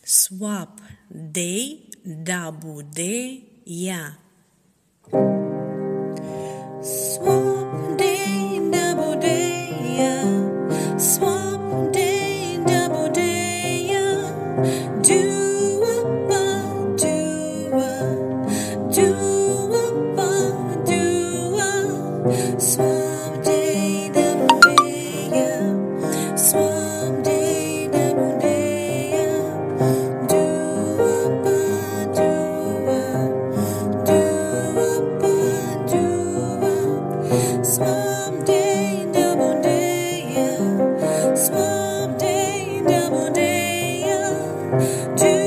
Swap day, double day, yeah. Swap day, double day, yeah. Swap day, double day, yeah. Do-a-ba, do-a, do-a-ba, do-a. Swap day, double day, yeah. Swap day, double day, yeah. Do-a-ba, do-a, do-a-ba, do-a. Swap day, double day, yeah. Swap day, double day, yeah.